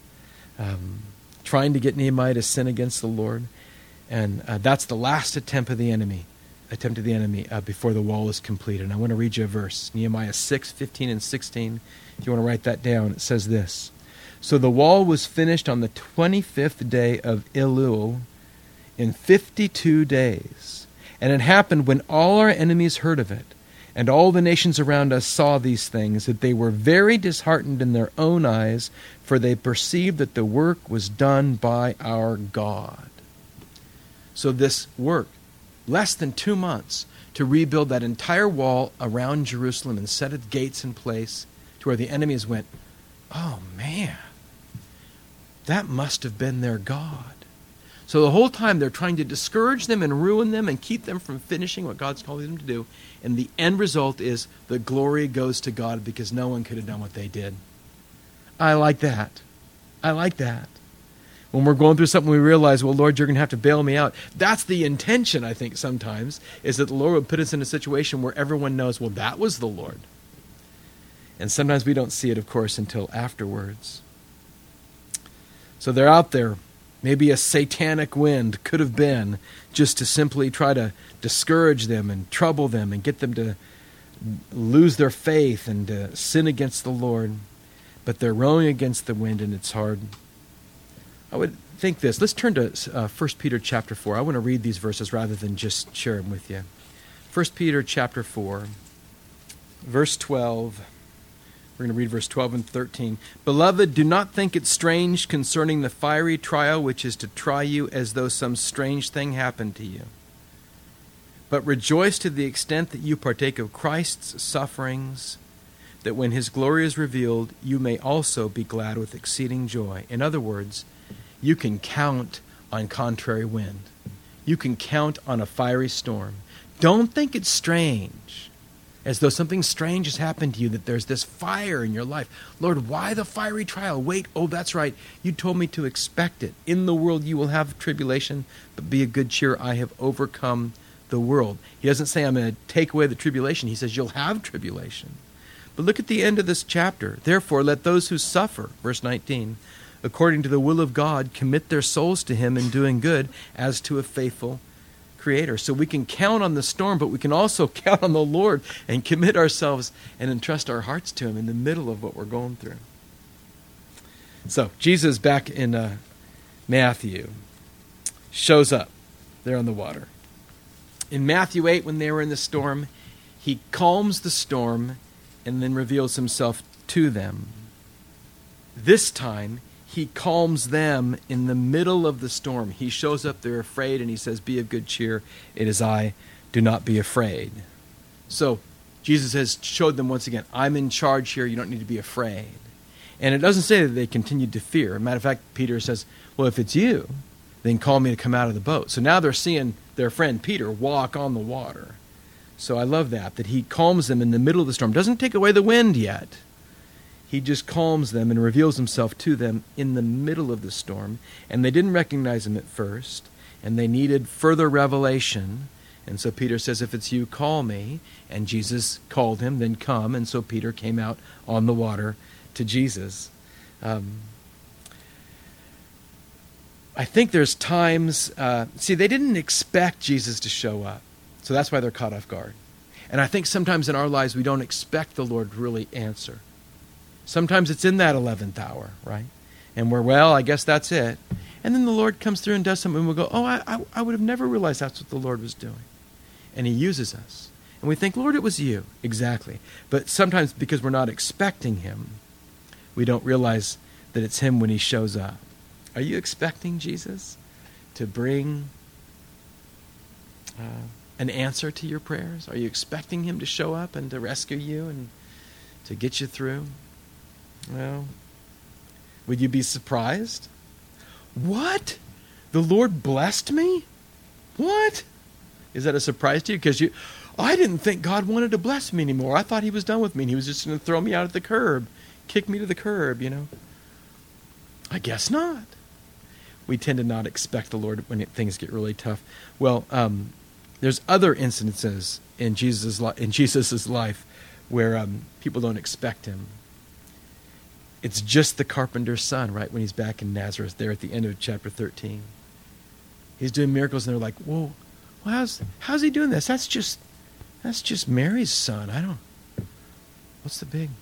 um, trying to get Nehemiah to sin against the Lord. And uh, that's the last attempt of the enemy, attempt of the enemy uh, before the wall is completed. And I want to read you a verse, Nehemiah six, fifteen and sixteen. If you want to write that down, it says this. So the wall was finished on the twenty-fifth day of Elul in fifty-two days. And it happened when all our enemies heard of it, and all the nations around us saw these things, that they were very disheartened in their own eyes, for they perceived that the work was done by our God. So this work, less than two months, to rebuild that entire wall around Jerusalem and set its gates in place to where the enemies went, oh man, that must have been their God. So the whole time they're trying to discourage them and ruin them and keep them from finishing what God's calling them to do. And the end result is the glory goes to God because no one could have done what they did. I like that. I like that. When we're going through something, we realize, well, Lord, you're going to have to bail me out. That's the intention, I think, sometimes, is that the Lord would put us in a situation where everyone knows, well, that was the Lord. And sometimes we don't see it, of course, until afterwards. So they're out there. Maybe a satanic wind could have been just to simply try to discourage them and trouble them and get them to lose their faith and to sin against the Lord. But they're rowing against the wind, and it's hard. I would think this. Let's turn to uh, First Peter chapter four. I want to read these verses rather than just share them with you. First Peter chapter four, verse twelve. We're going to read verse twelve and thirteen. Beloved, do not think it strange concerning the fiery trial which is to try you as though some strange thing happened to you. But rejoice to the extent that you partake of Christ's sufferings, that when his glory is revealed, you may also be glad with exceeding joy. In other words, you can count on contrary wind. You can count on a fiery storm. Don't think it's strange, as though something strange has happened to you, that there's this fire in your life. Lord, why the fiery trial? Wait, oh, that's right. You told me to expect it. In the world you will have tribulation, but be of good cheer. I have overcome the world. He doesn't say I'm going to take away the tribulation. He says you'll have tribulation. But look at the end of this chapter. Therefore, let those who suffer, verse nineteen, according to the will of God, commit their souls to him in doing good as to a faithful Creator. So we can count on the storm, but we can also count on the Lord and commit ourselves and entrust our hearts to him in the middle of what we're going through. So Jesus, back in uh, Matthew, shows up there on the water. In Matthew eight, when they were in the storm, he calms the storm and then reveals himself to them. This time, he calms them in the middle of the storm. He shows up, they're afraid, and he says, be of good cheer. It is I. Do not be afraid. So Jesus has showed them once again, I'm in charge here. You don't need to be afraid. And it doesn't say that they continued to fear. Matter of fact, Peter says, well, if it's you, then call me to come out of the boat. So now they're seeing their friend Peter walk on the water. So I love that, that he calms them in the middle of the storm. Doesn't take away the wind yet. He just calms them and reveals himself to them in the middle of the storm. And they didn't recognize him at first, and they needed further revelation. And so Peter says, if it's you, call me. And Jesus called him, then come. And so Peter came out on the water to Jesus. Um, I think there's times, uh, see, they didn't expect Jesus to show up. So that's why they're caught off guard. And I think sometimes in our lives we don't expect the Lord to really answer. Sometimes it's in that eleventh hour, right? And we're, well, I guess that's it. And then the Lord comes through and does something, and we'll go, oh, I, I, I would have never realized that's what the Lord was doing. And he uses us. And we think, Lord, it was you. Exactly. But sometimes because we're not expecting him, we don't realize that it's him when he shows up. Are you expecting Jesus to bring uh, an answer to your prayers? Are you expecting him to show up and to rescue you and to get you through? Well, would you be surprised? What? The Lord blessed me? What? Is that a surprise to you? Because you, I didn't think God wanted to bless me anymore. I thought he was done with me and he was just going to throw me out at the curb, kick me to the curb, you know. I guess not. We tend to not expect the Lord when it, things get really tough. Well, um, there's other instances in Jesus' li- in Jesus's life where um, people don't expect him. It's just the carpenter's son, right, when he's back in Nazareth there at the end of chapter thirteen. He's doing miracles, and they're like, whoa, well, how's, how's he doing this? That's just, that's just Mary's son. I don't, what's the big?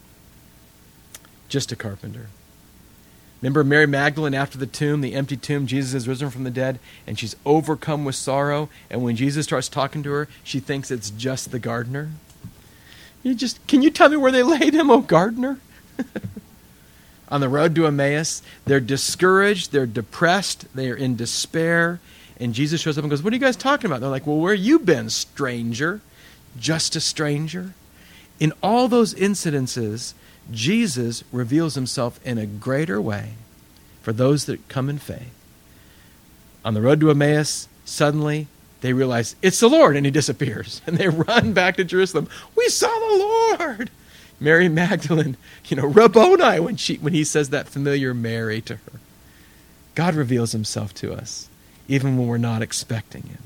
Just a carpenter. Remember Mary Magdalene after the tomb, the empty tomb, Jesus has risen from the dead, and she's overcome with sorrow, and when Jesus starts talking to her, she thinks it's just the gardener. You just, can you tell me where they laid him, oh gardener? On the road to Emmaus, they're discouraged, they're depressed, they're in despair, and Jesus shows up and goes, what are you guys talking about? They're like, well, where you been, stranger? Just a stranger? In all those incidences, Jesus reveals himself in a greater way for those that come in faith. On the road to Emmaus, suddenly they realize it's the Lord, and he disappears. And they run back to Jerusalem. We saw the Lord! Mary Magdalene, you know, Rabboni, when she when he says that familiar Mary to her. God reveals himself to us, even when we're not expecting him.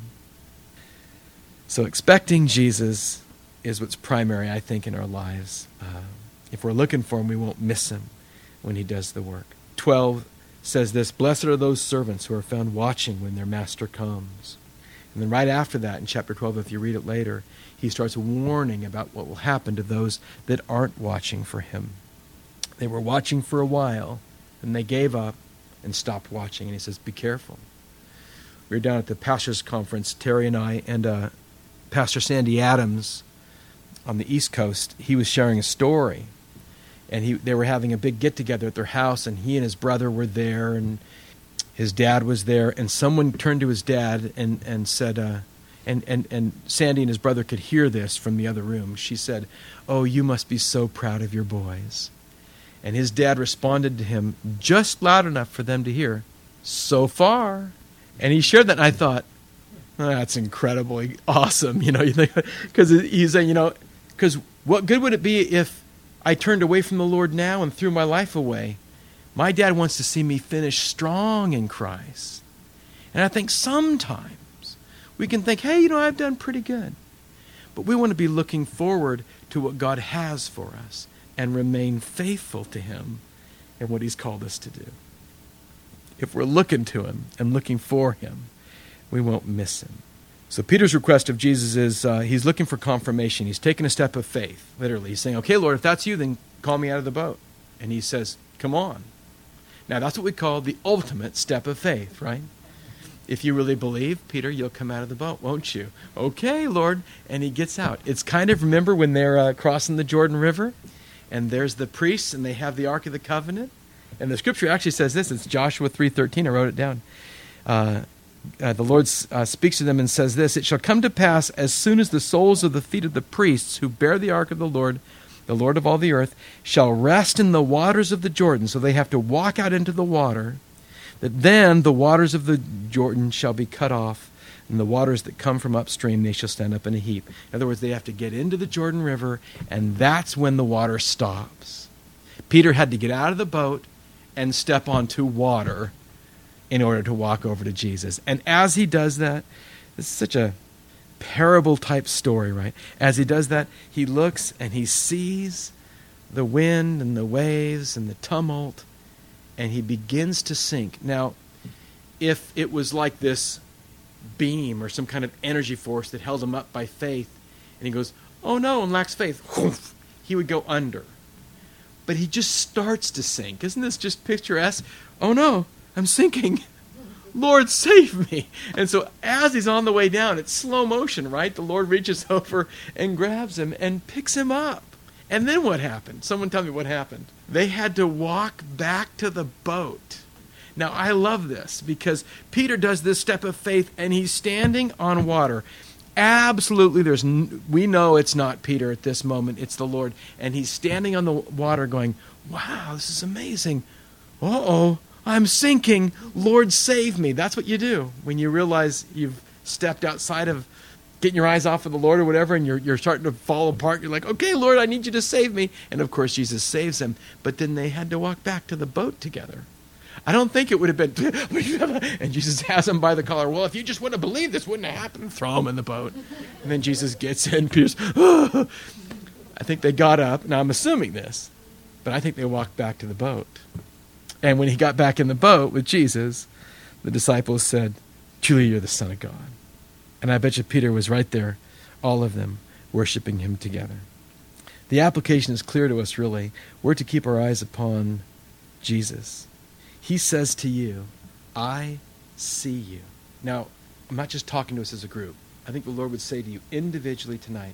So expecting Jesus is what's primary, I think, in our lives. Uh, if we're looking for him, we won't miss him when he does the work. twelve says this, blessed are those servants who are found watching when their master comes. And then right after that, in chapter twelve, if you read it later, he starts warning about what will happen to those that aren't watching for him. They were watching for a while, and they gave up and stopped watching. And he says, be careful. We were down at the pastors' conference, Terry and I, and uh, Pastor Sandy Adams on the East Coast, he was sharing a story. And he, they were having a big get-together at their house, and he and his brother were there, and his dad was there, and someone turned to his dad and, and said, uh, and, and, and Sandy and his brother could hear this from the other room. She said, oh, you must be so proud of your boys. And his dad responded to him just loud enough for them to hear, so far. And he shared that, and I thought, oh, that's incredibly awesome, you know, you think, because he's saying, you know, because what good would it be if I turned away from the Lord now and threw my life away? My dad wants to see me finish strong in Christ. And I think sometimes we can think, hey, you know, I've done pretty good. But we want to be looking forward to what God has for us and remain faithful to him and what he's called us to do. If we're looking to him and looking for him, we won't miss him. So Peter's request of Jesus is uh, he's looking for confirmation. He's taking a step of faith, literally. He's saying, okay, Lord, if that's you, then call me out of the boat. And he says, come on. Now, that's what we call the ultimate step of faith, right? If you really believe, Peter, you'll come out of the boat, won't you? Okay, Lord. And he gets out. It's kind of, remember when they're uh, crossing the Jordan River, and there's the priests, and they have the Ark of the Covenant? And the scripture actually says this. It's Joshua three thirteen. I wrote it down. Uh, uh, the Lord uh, speaks to them and says this, "It shall come to pass as soon as the soles of the feet of the priests who bear the ark of the Lord, the Lord of all the earth, shall rest in the waters of the Jordan." So they have to walk out into the water. "That then the waters of the Jordan shall be cut off, and the waters that come from upstream, they shall stand up in a heap." In other words, they have to get into the Jordan River, and that's when the water stops. Peter had to get out of the boat and step onto water in order to walk over to Jesus. And as he does that, this is such a parable-type story, right? As he does that, he looks and he sees the wind and the waves and the tumult, and he begins to sink. Now, if it was like this beam or some kind of energy force that held him up by faith, and he goes, "Oh no," and lacks faith, he would go under. But he just starts to sink. Isn't this just picturesque? "Oh no, I'm sinking. Lord, save me." And so as he's on the way down, it's slow motion, right? The Lord reaches over and grabs him and picks him up. And then what happened? Someone tell me what happened. They had to walk back to the boat. Now, I love this because Peter does this step of faith, and he's standing on water. Absolutely, there's n- we know it's not Peter at this moment. It's the Lord. And he's standing on the water going, "Wow, this is amazing. Uh-oh, I'm sinking. Lord, save me." That's what you do when you realize you've stepped outside of getting your eyes off of the Lord or whatever, and you're you're starting to fall apart. You're like, "Okay, Lord, I need you to save me." And of course, Jesus saves them. But then they had to walk back to the boat together. I don't think it would have been, and Jesus has him by the collar. "Well, if you just would have believed, this wouldn't have happened." Throw him in the boat. And then Jesus gets in, Peter's, "Ah." I think they got up. Now, I'm assuming this, but I think they walked back to the boat. And when he got back in the boat with Jesus, the disciples said, "Truly, you're the Son of God." And I bet you Peter was right there, all of them, worshiping him together. The application is clear to us, really. We're to keep our eyes upon Jesus. He says to you, "I see you." Now, I'm not just talking to us as a group. I think the Lord would say to you individually tonight,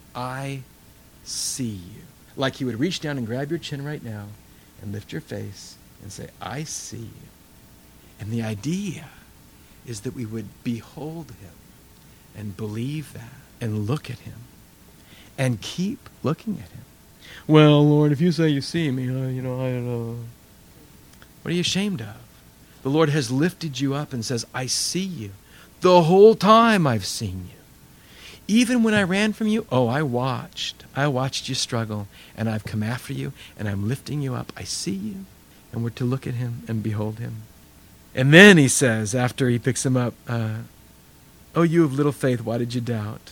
"I see you." Like he would reach down and grab your chin right now and lift your face and say, "I see you." And the idea is that we would behold him and believe that and look at him and keep looking at him. "Well, Lord, if you say you see me, uh, you know, I don't know." What are you ashamed of? The Lord has lifted you up and says, "I see you. The whole time I've seen you. Even when I ran from you, oh, I watched. I watched you struggle, and I've come after you, and I'm lifting you up. I see you." And we're to look at him and behold him. And then he says, after he picks him up, uh, "Oh, you of little faith, why did you doubt?"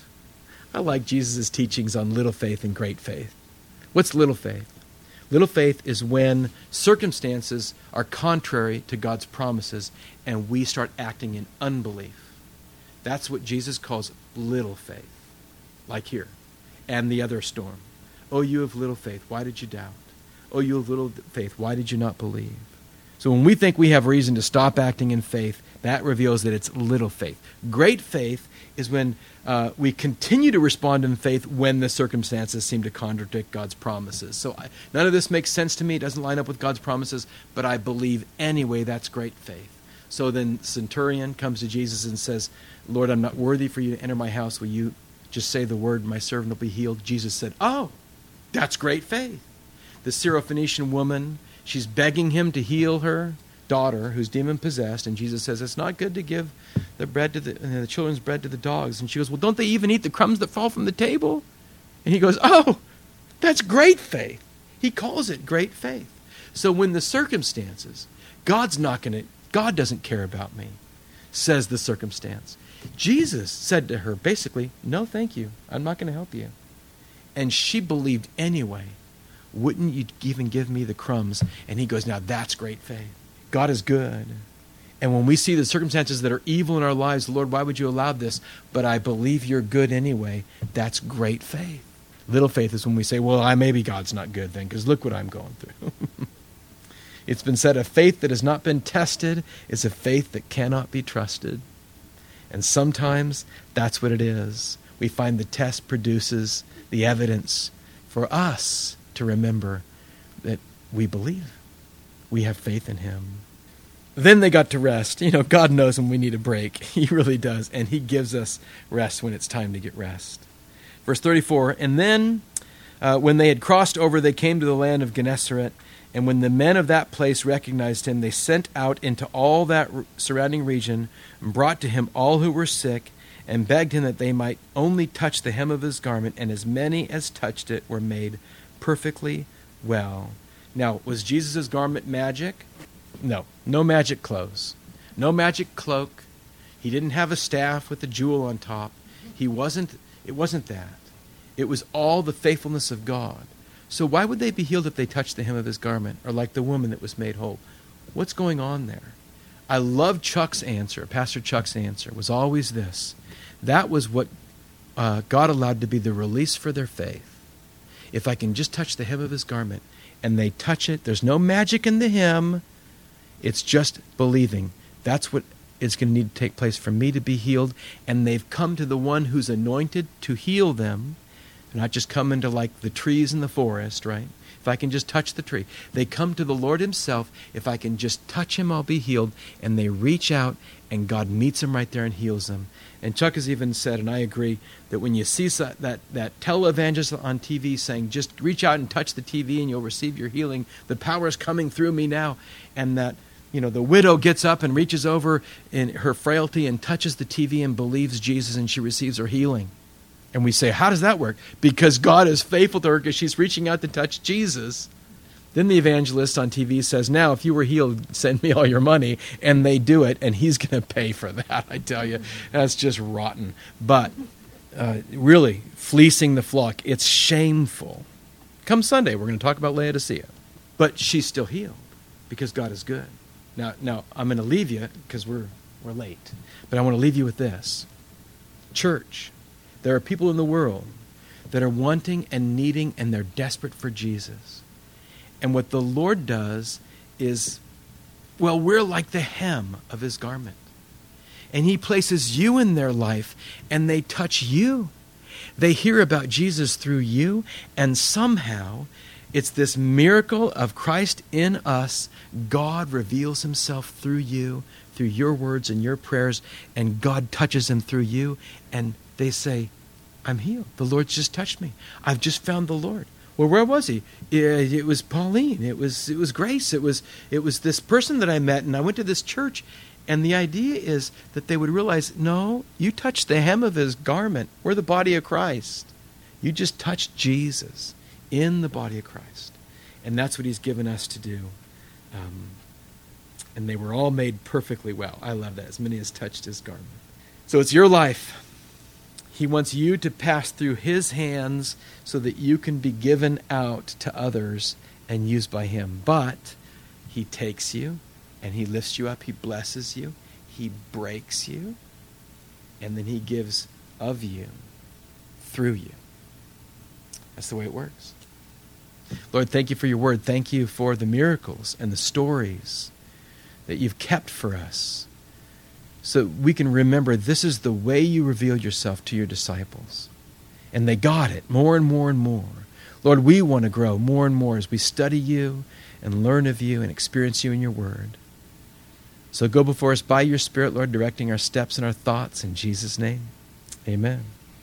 I like Jesus' teachings on little faith and great faith. What's little faith? Little faith is when circumstances are contrary to God's promises and we start acting in unbelief. That's what Jesus calls little faith, like here, and the other storm. "Oh, you of little faith, why did you doubt? Oh, you of little faith, why did you not believe?" So when we think we have reason to stop acting in faith, that reveals that it's little faith. Great faith is when uh, we continue to respond in faith when the circumstances seem to contradict God's promises. So I, none of this makes sense to me. It doesn't line up with God's promises, but I believe anyway. That's great faith. So then centurion comes to Jesus and says, "Lord, I'm not worthy for you to enter my house. Will you just say the word, my servant will be healed?" Jesus said, "Oh, that's great faith." The Syrophoenician woman, she's begging him to heal her daughter who's demon-possessed, and Jesus says, "It's not good to give the bread to the, uh, the children's bread to the dogs." And she goes, "Well, don't they even eat the crumbs that fall from the table?" And he goes, "Oh, that's great faith." He calls it great faith. So when the circumstances, God's not going to, God doesn't care about me, says the circumstance. Jesus said to her, basically, "No, thank you. I'm not going to help you." And she believed anyway. "Wouldn't you even give me the crumbs?" And he goes, "Now that's great faith." God is good. And when we see the circumstances that are evil in our lives, "Lord, why would you allow this? But I believe you're good anyway." That's great faith. Little faith is when we say, "Well, I maybe God's not good then, because look what I'm going through." It's been said, a faith that has not been tested is a faith that cannot be trusted. And sometimes that's what it is. We find the test produces the evidence for us to remember that we believe. We have faith in him. Then they got to rest. You know, God knows when we need a break. He really does. And he gives us rest when it's time to get rest. Verse thirty-four, and then uh, when they had crossed over, they came to the land of Gennesaret. And when the men of that place recognized him, they sent out into all that surrounding region and brought to him all who were sick and begged him that they might only touch the hem of his garment, and as many as touched it were made perfectly well. Now, was Jesus' garment magic? No, no magic clothes, no magic cloak. He didn't have a staff with a jewel on top. He wasn't, it wasn't that. It was all the faithfulness of God. So why would they be healed if they touched the hem of his garment, or like the woman that was made whole? What's going on there? I love Chuck's answer. Pastor Chuck's answer was always this. That was what uh, God allowed to be the release for their faith. If I can just touch the hem of his garment, and they touch it, there's no magic in the hem. It's just believing. That's what is going to need to take place for me to be healed. And they've come to the one who's anointed to heal them. They're not just coming to like the trees in the forest, right? If I can just touch the tree. They come to the Lord himself. If I can just touch him, I'll be healed. And they reach out, and God meets them right there and heals them. And Chuck has even said, and I agree, that when you see that, that, that televangelist on T V saying, just reach out and touch the T V and you'll receive your healing, the power is coming through me now. And that, you know, the widow gets up and reaches over in her frailty and touches the T V and believes Jesus, and she receives her healing. And we say, how does that work? Because God is faithful to her because she's reaching out to touch Jesus. Then the evangelist on T V says, now, if you were healed, send me all your money. And they do it, and he's going to pay for that, I tell you. That's just rotten. But uh, really, fleecing the flock, it's shameful. Come Sunday, we're going to talk about Laodicea. But she's still healed because God is good. Now, now I'm going to leave you because we're, we're late. But I want to leave you with this. Church, there are people in the world that are wanting and needing, and they're desperate for Jesus. And what the Lord does is, well, we're like the hem of his garment. And he places you in their life, and they touch you. They hear about Jesus through you, and somehow it's this miracle of Christ in us. God reveals himself through you, through your words and your prayers, and God touches them through you, and they say, I'm healed. The Lord's just touched me. I've just found the Lord. Well, where was he? It, it was Pauline. It was it was Grace. It was it was this person that I met, and I went to this church. And the idea is that they would realize, no, you touched the hem of his garment. We're the body of Christ. You just touched Jesus in the body of Christ. And that's what he's given us to do. Um, and they were all made perfectly well. I love that, as many as touched his garment. So it's your life. He wants you to pass through his hands so that you can be given out to others and used by him. But he takes you and he lifts you up. He blesses you. He breaks you. And then he gives of you through you. That's the way it works. Lord, thank you for your word. Thank you for the miracles and the stories that you've kept for us, so we can remember this is the way you reveal yourself to your disciples. And they got it more and more and more. Lord, we want to grow more and more as we study you and learn of you and experience you in your word. So go before us by your Spirit, Lord, directing our steps and our thoughts. In Jesus' name, amen.